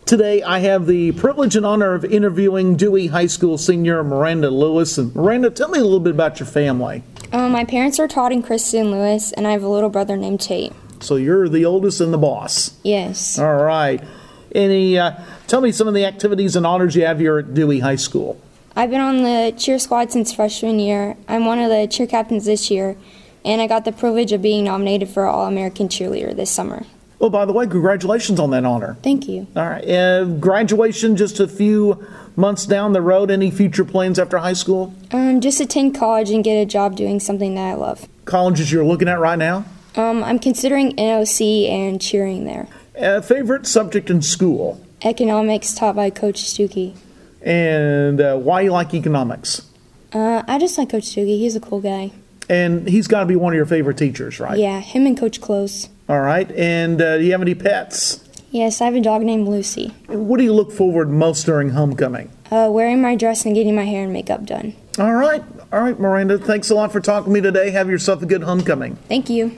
Today, I have the privilege and honor of interviewing Dewey High School senior Miranda Lewis. And Miranda, tell me a little bit about your family. My parents are Todd and Kristen Lewis, and I have a little brother named Tate. So you're the oldest and the boss. Yes. All right. Tell me some of the activities and honors you have here at Dewey High School. I've been on the cheer squad since freshman year. I'm one of the cheer captains this year, and I got the privilege of being nominated for All-American Cheerleader this summer. Well, by the way, congratulations on that honor. Thank you. All right. Graduation just a few months down the road. Any future plans after high school? Just attend college and get a job doing something that I love. Colleges you're looking at right now? I'm considering NOC and cheering there. Favorite subject in school? Economics, taught by Coach Stuckey. And why you like economics? I just like Coach Stuckey. He's a cool guy. And he's got to be one of your favorite teachers, right? Yeah, him and Coach Close. All right. And do you have any pets? Yes, I have a dog named Lucy. What do you look forward most during homecoming? Wearing my dress and getting my hair and makeup done. All right. All right, Miranda. Thanks a lot for talking to me today. Have yourself a good homecoming. Thank you.